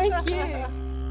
Thank you.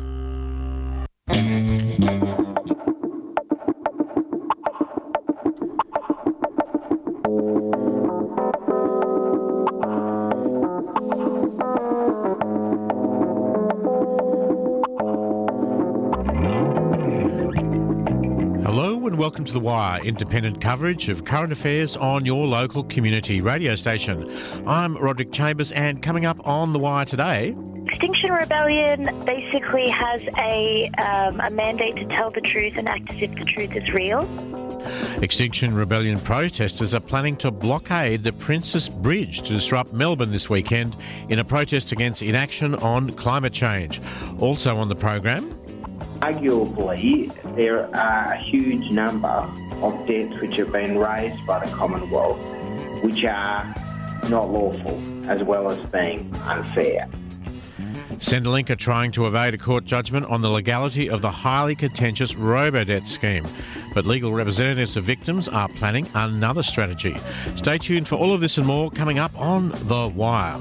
Hello and welcome to The Wire, independent coverage of current affairs on your local community radio station. I'm Roderick Chambers, and coming up on The Wire today... Extinction Rebellion basically has a mandate to tell the truth and act as if the truth is real. Extinction Rebellion protesters are planning to blockade the Princess Bridge to disrupt Melbourne this weekend in a protest against inaction on climate change. Also on the program... Arguably, there are a huge number of debts which have been raised by the Commonwealth which are not lawful, as well as being unfair. Centrelink are trying to evade a court judgment on the legality of the highly contentious robo-debt scheme. But legal representatives of victims are planning another strategy. Stay tuned for all of this and more coming up on The Wire.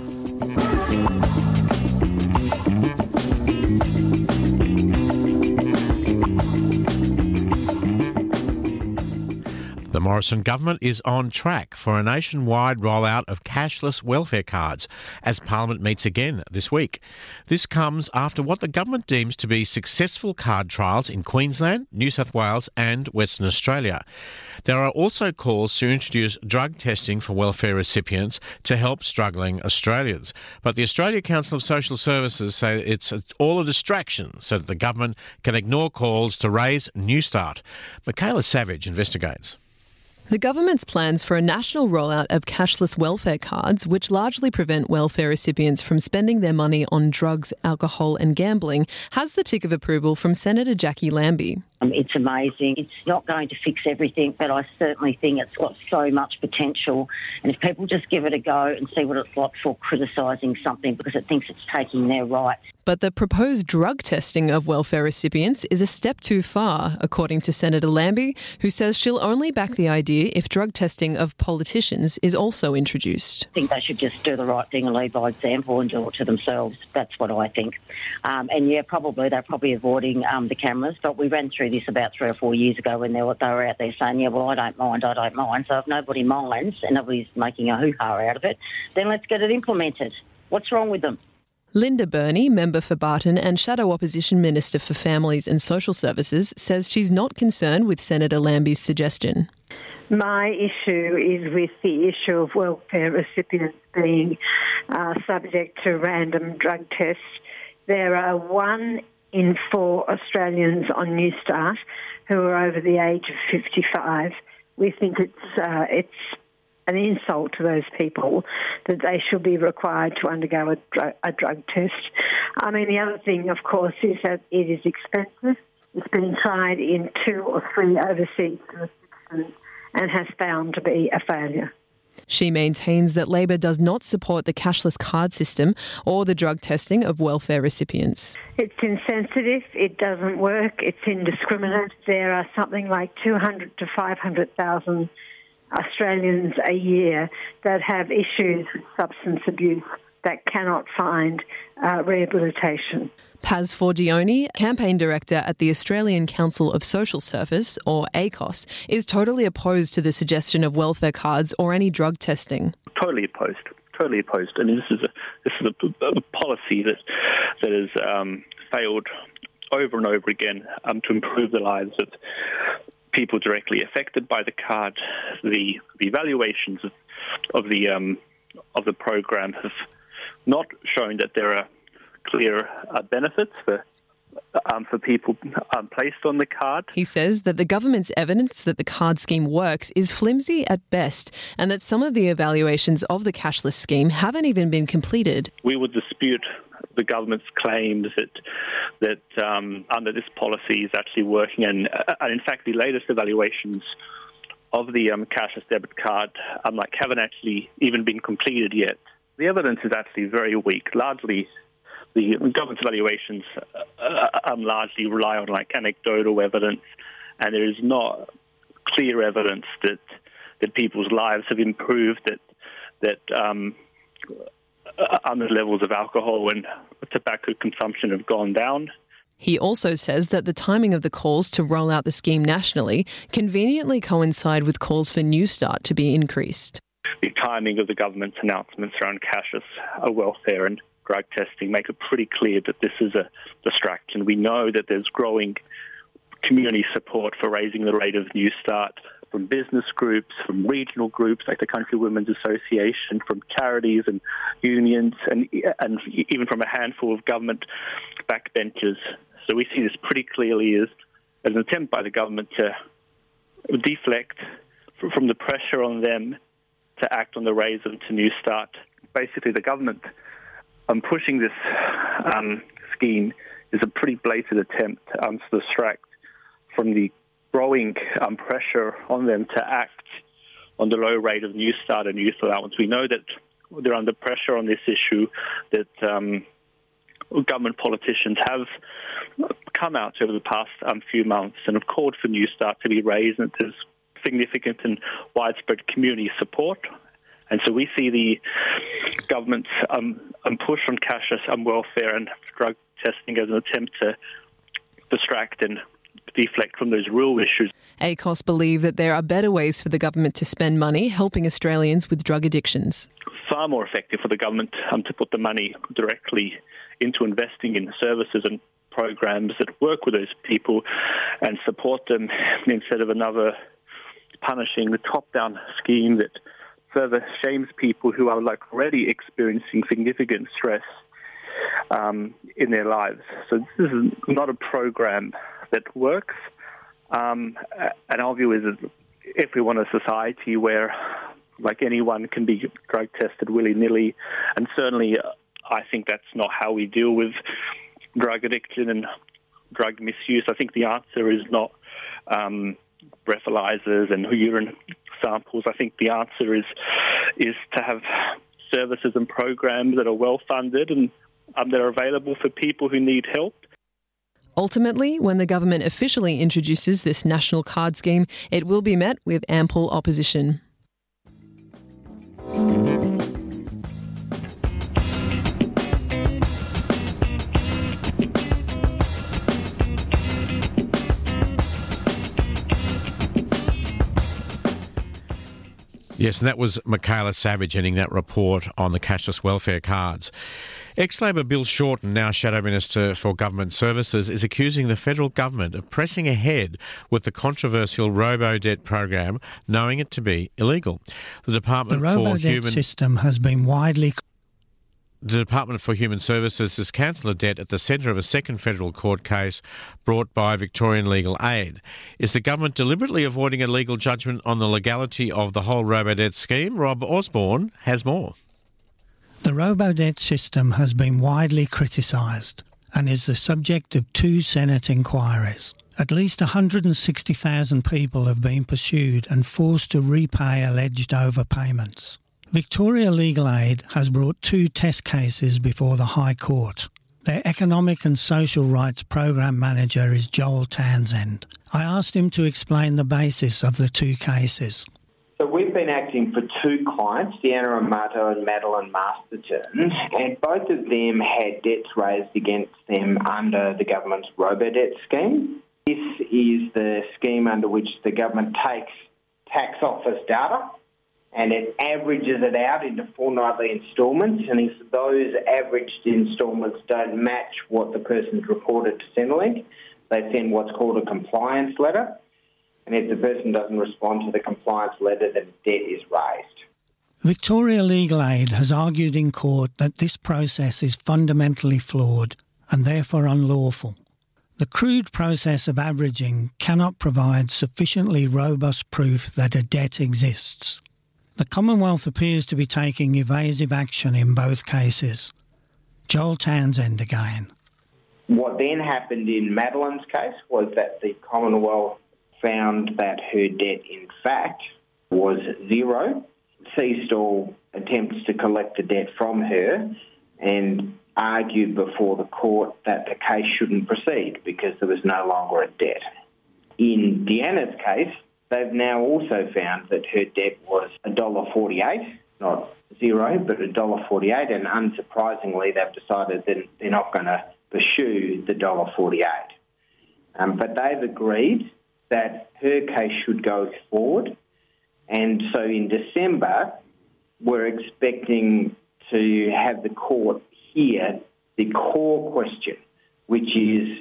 The Morrison government is on track for a nationwide rollout of cashless welfare cards as Parliament meets again this week. This comes after what the government deems to be successful card trials in Queensland, New South Wales and Western Australia. There are also calls to introduce drug testing for welfare recipients to help struggling Australians. But the Australia Council of Social Services say it's all a distraction so that the government can ignore calls to raise Newstart. Michaela Savage investigates. The government's plans for a national rollout of cashless welfare cards, which largely prevent welfare recipients from spending their money on drugs, alcohol and gambling, has the tick of approval from Senator Jackie Lambie. It's amazing. It's not going to fix everything, but I certainly think it's got so much potential. And if people just give it a go and see what it's like for criticising something because it thinks it's taking their rights. But the proposed drug testing of welfare recipients is a step too far, according to Senator Lambie, who says she'll only back the idea if drug testing of politicians is also introduced. I think they should just do the right thing and lead by example and do it to themselves. That's what I think. They're probably avoiding the cameras, but we ran through this about 3 or 4 years ago when they were out there saying, yeah, well, I don't mind. So if nobody minds and nobody's making a hoo-ha out of it, then let's get it implemented. What's wrong with them? Linda Burney, member for Barton and Shadow Opposition Minister for Families and Social Services, says she's not concerned with Senator Lambie's suggestion. My issue is with the issue of welfare recipients being subject to random drug tests. There are 1 in 4 Australians on Newstart who are over the age of 55. We think it's an insult to those people that they should be required to undergo a drug test. I mean, the other thing, of course, is that it is expensive. It's been tried in 2 or 3 overseas jurisdictions and has found to be a failure. She maintains that Labor does not support the cashless card system or the drug testing of welfare recipients. It's insensitive, it doesn't work, it's indiscriminate. There are something like 200 to 500,000 Australians a year that have issues with substance abuse that cannot find rehabilitation. Paz Forgione, campaign director at the Australian Council of Social Service, or ACOS, is totally opposed to the suggestion of welfare cards or any drug testing. Totally opposed. And this is a policy that has failed over and over again to improve the lives of people directly affected by the card. The evaluations of the program have not shown that there are clear benefits for people placed on the card. He says that the government's evidence that the card scheme works is flimsy at best, and that some of the evaluations of the cashless scheme haven't even been completed. We would dispute the government's claims that under this policy is actually working, and in fact the latest evaluations of the cashless debit card haven't actually even been completed yet. The evidence is actually very weak. Largely, the government's evaluations largely rely on anecdotal evidence, and there is not clear evidence that people's lives have improved, that under levels of alcohol and tobacco consumption have gone down. He also says that the timing of the calls to roll out the scheme nationally conveniently coincide with calls for Newstart to be increased. The timing of the government's announcements around cashless welfare and drug testing make it pretty clear that this is a distraction. We know that there's growing community support for raising the rate of Newstart from business groups, from regional groups like the Country Women's Association, from charities and unions, and even from a handful of government backbenchers. So we see this pretty clearly as an attempt by the government to deflect from the pressure on them to act on the raise them to Newstart. Basically, the government pushing this scheme is a pretty blatant attempt to distract from the growing pressure on them to act on the low rate of Newstart and youth allowance. We know that they're under pressure on this issue, that government politicians have come out over the past few months and have called for Newstart to be raised, and there's significant and widespread community support. And so we see the government's push on cashless welfare and drug testing as an attempt to distract and deflect from those real issues. ACOS believe that there are better ways for the government to spend money helping Australians with drug addictions. Far more effective for the government to put the money directly into investing in services and programs that work with those people and support them, instead of another punishing the top-down scheme that further shames people who are already experiencing significant stress in their lives. So this is not a program that works. And our view is that if we want a society where anyone can be drug tested willy-nilly, and certainly I think that's not how we deal with drug addiction and drug misuse. I think the answer is not breathalyzers and urine samples. I think the answer is to have services and programs that are well-funded and that are available for people who need help. Ultimately, when the government officially introduces this national card scheme, it will be met with ample opposition. Yes, and that was Michaela Savage ending that report on the cashless welfare cards. Ex-Labor Bill Shorten, now Shadow Minister for Government Services, is accusing the federal government of pressing ahead with the controversial robo-debt program, knowing it to be illegal. The robo-debt system has been widely... The Department for Human Services has cancelled a debt at the centre of a second federal court case brought by Victorian Legal Aid. Is the government deliberately avoiding a legal judgment on the legality of the whole robo-debt scheme? Rob Osborne has more. The robo-debt system has been widely criticised and is the subject of 2 Senate inquiries. At least 160,000 people have been pursued and forced to repay alleged overpayments. Victoria Legal Aid has brought 2 test cases before the High Court. Their Economic and Social Rights Program Manager is Joel Townsend. I asked him to explain the basis of the 2 cases. So we've been acting for 2 clients, Deanna Amato and Madeline Masterton, and both of them had debts raised against them under the government's robo-debt scheme. This is the scheme under which the government takes tax office data and it averages it out into fortnightly instalments, and if those averaged instalments don't match what the person's reported to Centrelink, they send what's called a compliance letter, and if the person doesn't respond to the compliance letter, the debt is raised. Victoria Legal Aid has argued in court that this process is fundamentally flawed and therefore unlawful. The crude process of averaging cannot provide sufficiently robust proof that a debt exists. The Commonwealth appears to be taking evasive action in both cases. Joel Townsend again. What then happened in Madeline's case was that the Commonwealth found that her debt, in fact, was 0, ceased all attempts to collect the debt from her, and argued before the court that the case shouldn't proceed because there was no longer a debt. In Deanna's case, they've now also found that her debt was $1.48, not zero, but $1.48, and unsurprisingly, they've decided that they're not going to pursue the $1.48. But they've agreed that her case should go forward, and so in December, we're expecting to have the court hear the core question, which is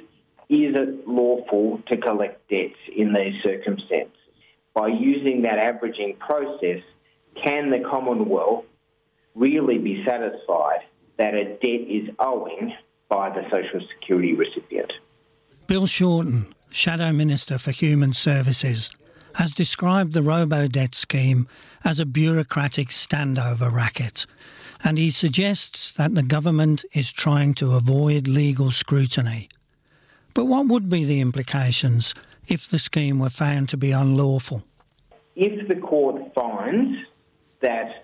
it lawful to collect debts in these circumstances? By using that averaging process, can the Commonwealth really be satisfied that a debt is owing by the Social Security recipient? Bill Shorten, Shadow Minister for Human Services, has described the robo-debt scheme as a bureaucratic standover racket, and he suggests that the government is trying to avoid legal scrutiny. But what would be the implications if the scheme were found to be unlawful? If the court finds that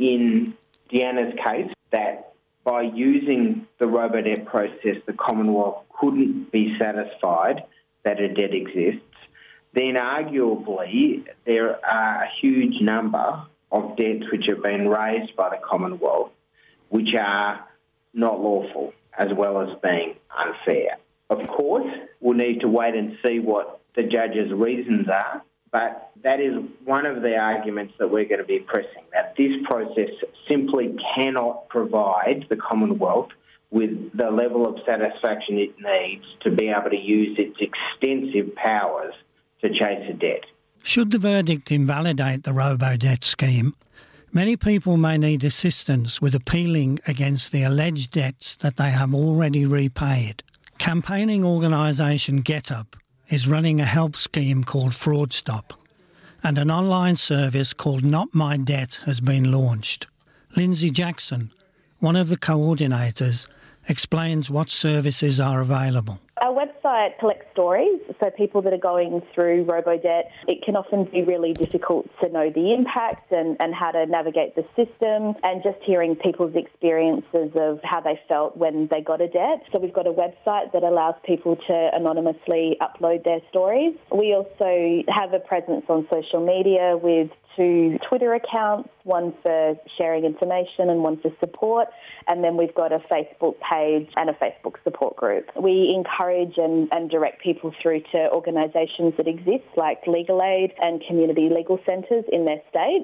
in Deanna's case, that by using the robo-debt process, the Commonwealth couldn't be satisfied that a debt exists, then arguably there are a huge number of debts which have been raised by the Commonwealth which are not lawful, as well as being unfair. Of course, we'll need to wait and see what the judge's reasons are, but that is one of the arguments that we're going to be pressing, that this process simply cannot provide the Commonwealth with the level of satisfaction it needs to be able to use its extensive powers to chase a debt. Should the verdict invalidate the robo-debt scheme, many people may need assistance with appealing against the alleged debts that they have already repaid. Campaigning organisation GetUp is running a help scheme called Fraud Stop, and an online service called Not My Debt has been launched. Lindsay Jackson, one of the coordinators, explains what services are available. Our website collects stories, so people that are going through robo-debt, it can often be really difficult to know the impact and how to navigate the system, and just hearing people's experiences of how they felt when they got a debt. So we've got a website that allows people to anonymously upload their stories. We also have a presence on social media with 2 Twitter accounts, one for sharing information and one for support, and then we've got a Facebook page and a Facebook support group. We encourage and direct people through to organisations that exist, like Legal Aid and community legal centres in their state.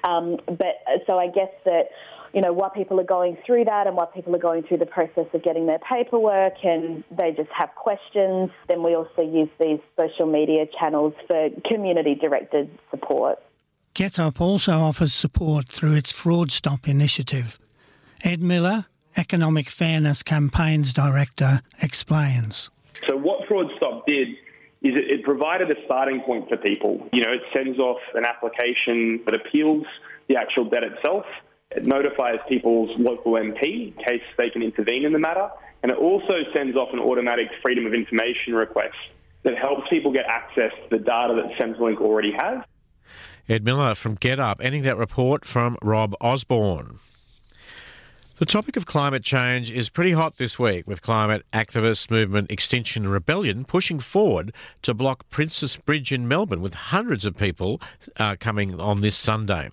So I guess that, you know, while people are going through that and while people are going through the process of getting their paperwork and they just have questions, then we also use these social media channels for community-directed support. GetUp also offers support through its Fraud Stop initiative. Ed Miller, Economic Fairness Campaigns Director, explains. So what Fraud Stop did is it provided a starting point for people. You know, it sends off an application that appeals the actual debt itself. It notifies people's local MP in case they can intervene in the matter. And it also sends off an automatic Freedom of Information request that helps people get access to the data that Centrelink already has. Ed Miller from GetUp, ending that report from Rob Osborne. The topic of climate change is pretty hot this week, with climate activist movement Extinction Rebellion pushing forward to block Princess Bridge in Melbourne, with hundreds of people coming on this Saturday.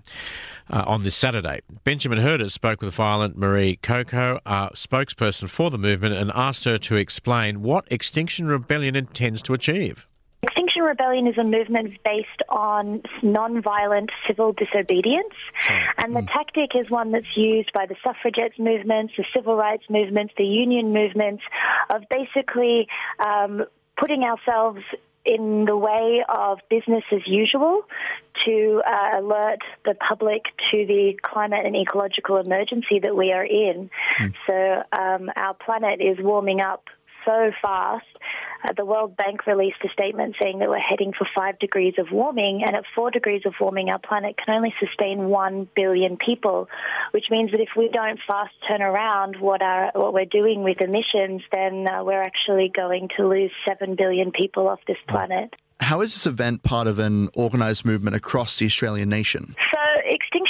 Benjamin Herders spoke with Violet Marie Coco, spokesperson for the movement, and asked her to explain what Extinction Rebellion intends to achieve. Extinction Rebellion is a movement based on non-violent civil disobedience, and the tactic is one that's used by the suffragettes movements, the civil rights movements, the union movements, of basically putting ourselves in the way of business as usual to alert the public to the climate and ecological emergency that we are in. So our planet is warming up so fast. The World Bank released a statement saying that we're heading for 5 degrees of warming, and at 4 degrees of warming, our planet can only sustain 1 billion people, which means that if we don't fast turn around what we're doing with emissions, then we're actually going to lose 7 billion people off this planet. How is this event part of an organised movement across the Australian nation? So Extinction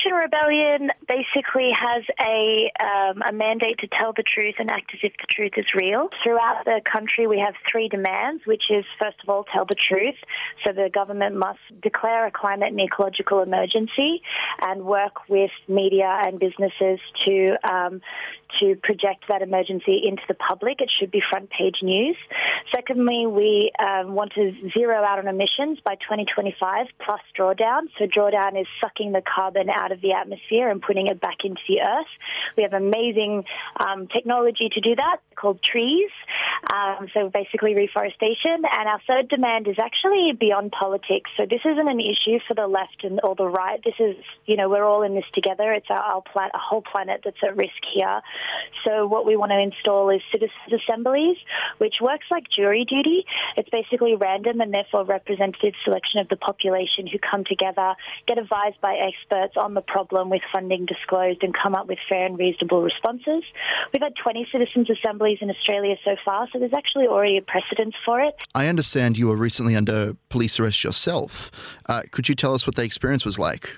Extinction Rebellion basically has a mandate to tell the truth and act as if the truth is real. Throughout the country, we have 3 demands, which is, first of all, tell the truth. So the government must declare a climate and ecological emergency and work with media and businesses to project that emergency into the public. It should be front page news. Secondly, we want to zero out on emissions by 2025 plus drawdown. So drawdown is sucking the carbon out of the atmosphere and putting it back into the earth. We have amazing technology to do that called trees. So basically reforestation. And our third demand is actually beyond politics. So this isn't an issue for the left or the right. This is, we're all in this together. It's a whole planet that's at risk here. So what we want to install is citizens' assemblies, which works like jury duty. It's basically random and therefore representative selection of the population who come together, get advised by experts on the problem with funding disclosed and come up with fair and reasonable responses. We've had 20 citizens' assemblies in Australia so far, so there's actually already a precedence for it. I understand you were recently under police arrest yourself. Could you tell us what the experience was like?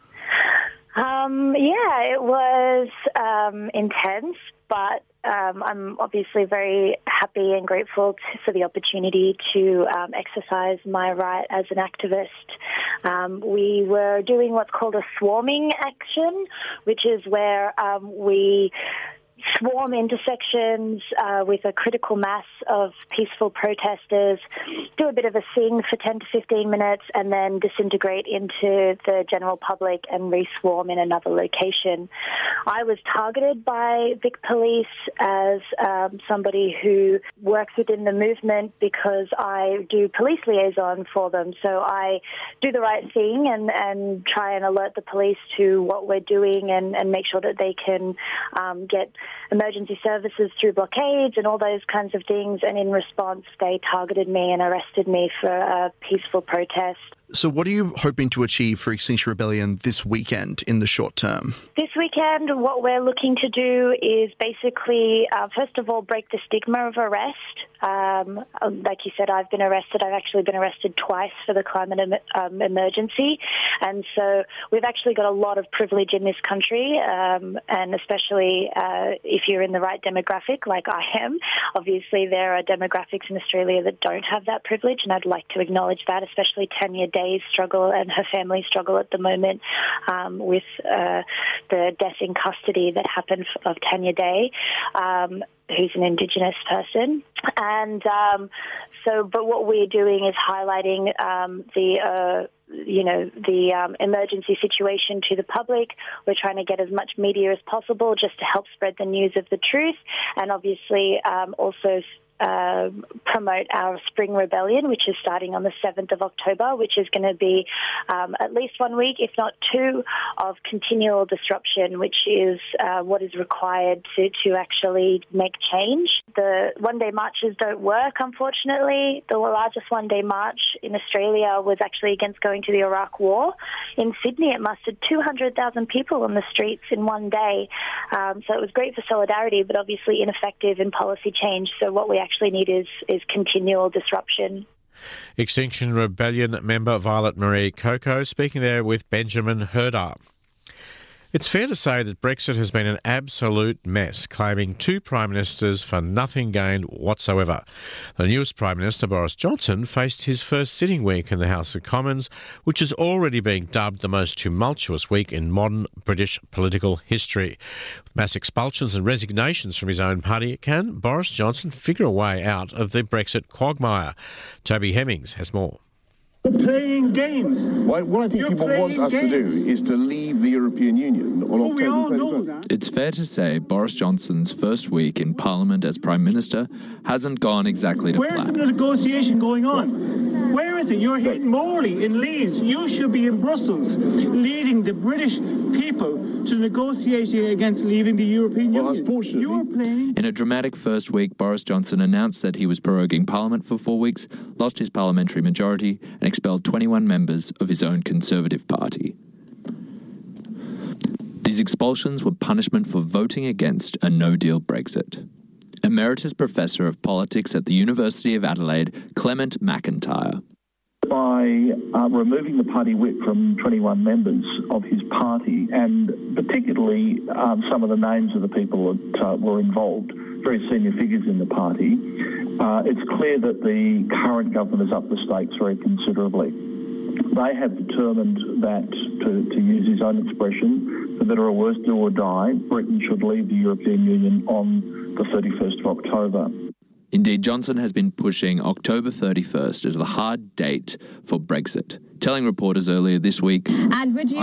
It was intense, but I'm obviously very happy and grateful for the opportunity to exercise my right as an activist. We were doing what's called a swarming action, which is where we swarm intersections with a critical mass of peaceful protesters, do a bit of a sing for 10 to 15 minutes, and then disintegrate into the general public and re-swarm in another location. I was targeted by Vic Police as somebody who works within the movement because I do police liaison for them. So I do the right thing and try and alert the police to what we're doing and make sure that they can get emergency services through blockades and all those kinds of things. And in response, they targeted me and arrested me for a peaceful protest. So what are you hoping to achieve for Extinction Rebellion this weekend in the short term? This weekend, what we're looking to do is basically, first of all, break the stigma of arrest. Like you said, I've been arrested. I've actually been arrested twice for the climate emergency. And so we've actually got a lot of privilege in this country, and especially if you're in the right demographic, like I am. Obviously, there are demographics in Australia that don't have that privilege, and I'd like to acknowledge that, especially Tanya Day's struggle and her family's struggle at the moment with the death in custody that happened of Tanya Day, who's an Indigenous person. And but what we're doing is highlighting the emergency situation to the public. We're trying to get as much media as possible just to help spread the news of the truth, and obviously also promote our Spring Rebellion, which is starting on the 7th of October, which is going to be at least 1 week, if not 2, of continual disruption, which is what is required to actually make change. The one-day marches don't work, unfortunately. The largest one-day march in Australia was actually against going to the Iraq War. In Sydney, it mustered 200,000 people on the streets in one day. So it was great for solidarity, but obviously ineffective in policy change. So what we actually need is continual disruption. Extinction Rebellion member Violet Marie Coco speaking there with Benjamin Herder. It's fair to say that Brexit has been an absolute mess, claiming 2 Prime Ministers for nothing gained whatsoever. The newest Prime Minister, Boris Johnson, faced his first sitting week in the House of Commons, which is already being dubbed the most tumultuous week in modern British political history. With mass expulsions and resignations from his own party, can Boris Johnson figure a way out of the Brexit quagmire? Toby Hemmings has more. You're playing games. What I think people want us to do is to leave the European Union on October 31st. We all know that. It's fair to say Boris Johnson's first week in Parliament as Prime Minister hasn't gone exactly to plan. Where's the negotiation going on? Where is it? You're here in Morley, in Leeds. You should be in Brussels, leading the British people to negotiating against leaving the European Union. Unfortunately, you're playing. In a dramatic first week, Boris Johnson announced that he was proroguing Parliament for 4 weeks, lost his parliamentary majority, and expelled 21 members of his own Conservative Party. These expulsions were punishment for voting against a no-deal Brexit. Emeritus Professor of Politics at the University of Adelaide, Clement McIntyre. By by removing the party whip from 21 members of his party, and particularly some of the names of the people that were involved, very senior figures in the party, it's clear that the current government has upped the stakes very considerably. They have determined that, to use his own expression, for better or worse, do or die, Britain should leave the European Union on the 31st of October. Indeed, Johnson has been pushing October 31st as the hard date for Brexit, telling reporters earlier this week, And would you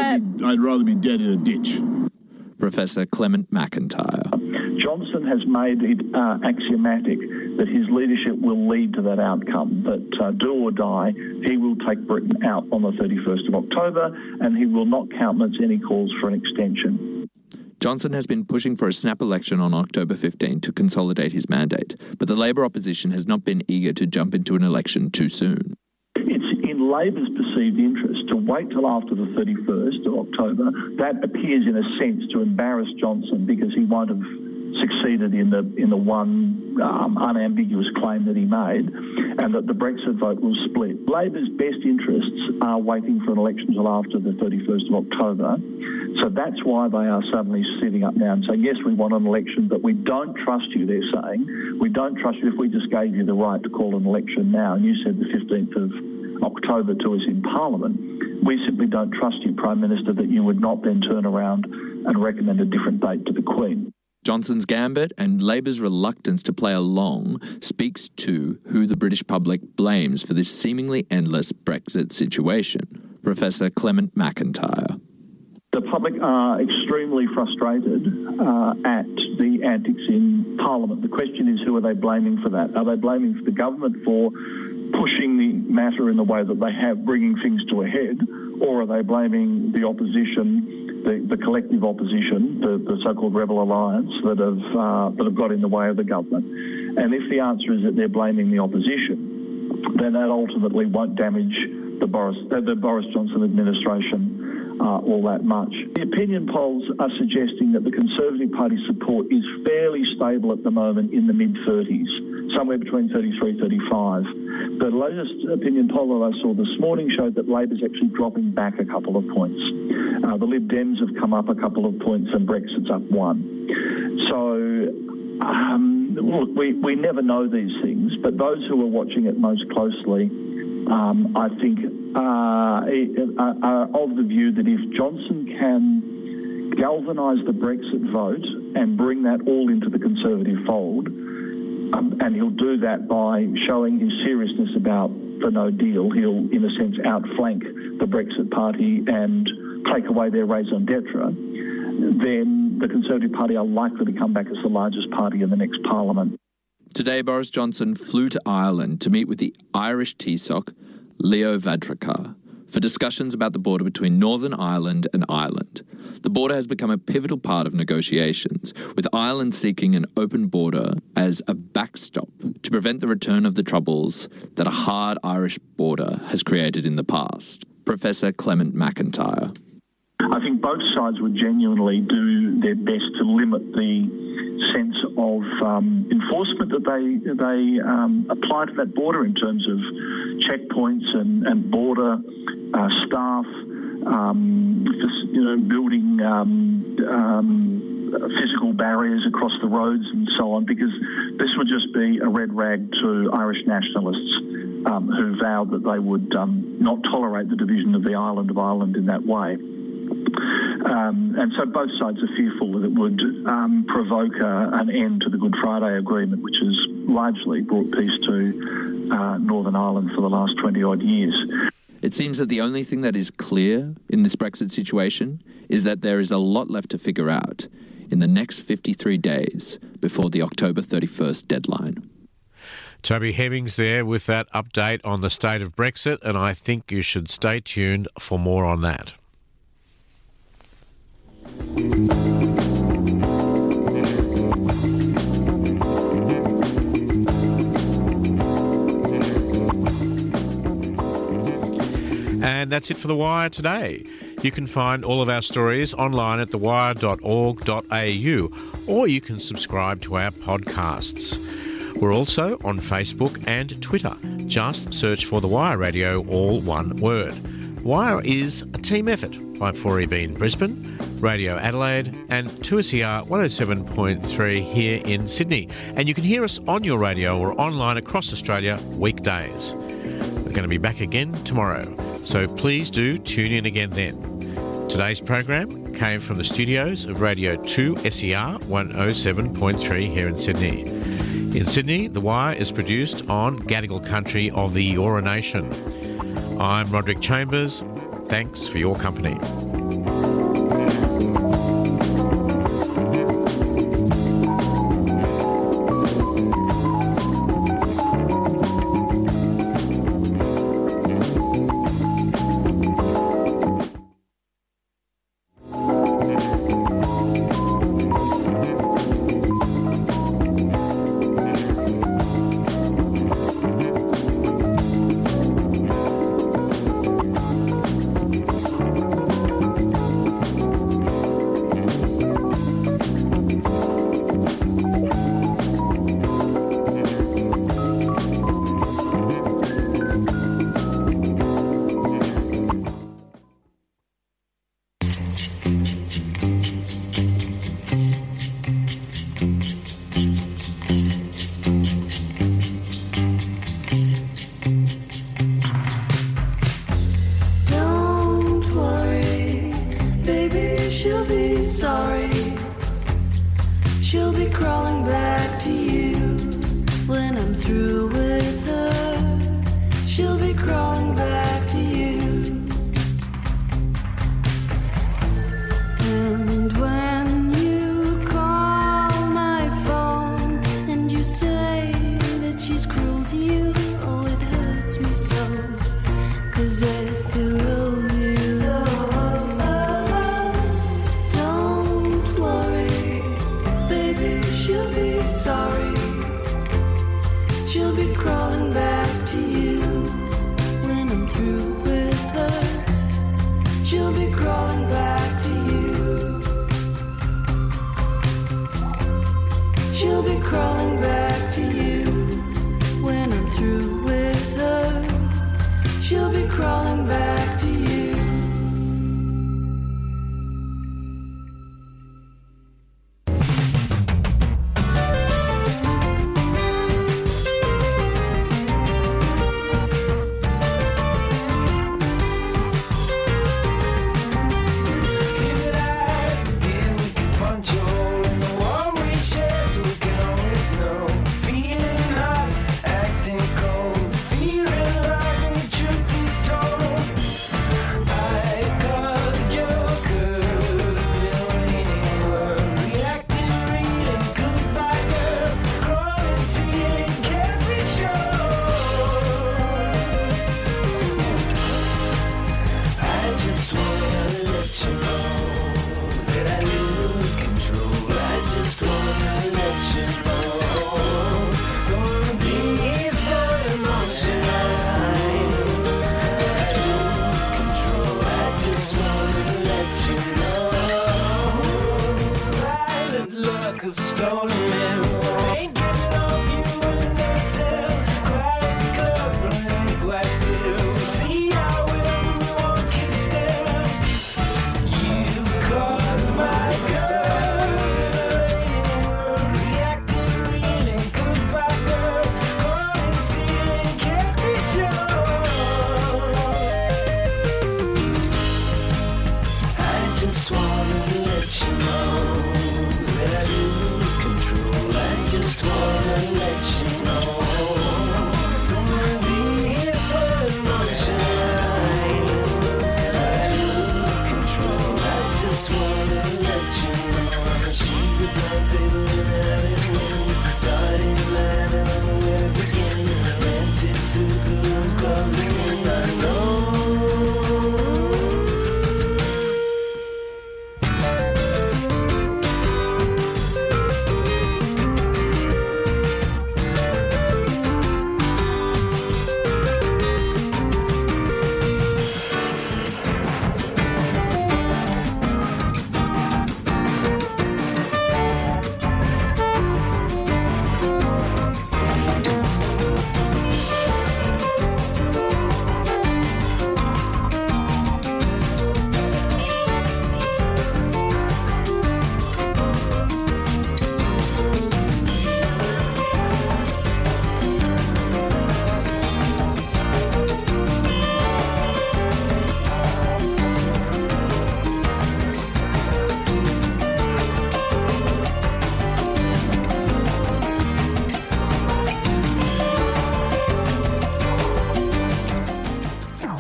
I'd rather be dead in a ditch. Professor Clement McIntyre. Johnson has made it axiomatic that his leadership will lead to that outcome, that do or die, he will take Britain out on the 31st of October, and he will not countenance any calls for an extension. Johnson has been pushing for a snap election on October 15 to consolidate his mandate, but the Labor opposition has not been eager to jump into an election too soon. It's in Labor's perceived interest to wait till after the 31st of October. That appears, in a sense, to embarrass Johnson because he won't have succeeded in the one unambiguous claim that he made, and that the Brexit vote will split. Labor's best interests are waiting for an election till after the 31st of October. So that's why they are suddenly sitting up now and saying, yes, we want an election, but we don't trust you, they're saying. We don't trust you if we just gave you the right to call an election now, and you said the 15th of October to us in Parliament. We simply don't trust you, Prime Minister, that you would not then turn around and recommend a different date to the Queen. Johnson's gambit and Labor's reluctance to play along speaks to who the British public blames for this seemingly endless Brexit situation. Professor Clement McIntyre. The public are extremely frustrated at the antics in Parliament. The question is, who are they blaming for that? Are they blaming the government for pushing the matter in the way that they have, bringing things to a head, or are they blaming the opposition, the collective opposition, the so-called Rebel Alliance that have got in the way of the government? And if the answer is that they're blaming the opposition, then that ultimately won't damage the Boris Johnson administration all that much. The opinion polls are suggesting that the Conservative Party support is fairly stable at the moment in the mid-30s, somewhere between 33, 35. The latest opinion poll that I saw this morning showed that Labor's actually dropping back a couple of points. The Lib Dems have come up a couple of points and Brexit's up one. So, look, we never know these things, but those who are watching it most closely, I think, are of the view that if Johnson can galvanise the Brexit vote and bring that all into the Conservative fold, and he'll do that by showing his seriousness about the no deal, he'll, in a sense, outflank the Brexit party and take away their raison d'etre, then the Conservative Party are likely to come back as the largest party in the next Parliament. Today, Boris Johnson flew to Ireland to meet with the Irish Taoiseach, Leo Varadkar, for discussions about the border between Northern Ireland and Ireland. The border has become a pivotal part of negotiations, with Ireland seeking an open border as a backstop to prevent the return of the troubles that a hard Irish border has created in the past. Professor Clement McIntyre. I think both sides would genuinely do their best to limit the sense of enforcement that they apply to that border in terms of checkpoints and border staff, building physical barriers across the roads and so on, because this would just be a red rag to Irish nationalists who vowed that they would not tolerate the division of the island of Ireland in that way. And so both sides are fearful that it would provoke an end to the Good Friday Agreement, which has largely brought peace to Northern Ireland for the last 20-odd years. It seems that the only thing that is clear in this Brexit situation is that there is a lot left to figure out in the next 53 days before the October 31st deadline. Toby Hemmings there with that update on the state of Brexit, and I think you should stay tuned for more on that. And that's it for The Wire today. You can find all of our stories online at thewire.org.au, or you can subscribe to our podcasts. We're also on Facebook and Twitter. Just search for The Wire Radio, all one word. Wire is a team effort by 4EB in Brisbane, Radio Adelaide and 2SER 107.3 here in Sydney. And you can hear us on your radio or online across Australia weekdays. We're going to be back again tomorrow, so please do tune in again then. Today's program came from the studios of Radio 2SER 107.3 here in Sydney. In Sydney, The Wire is produced on Gadigal country of the Eora Nation. I'm Roderick Chambers. Thanks for your company. She'll be crying.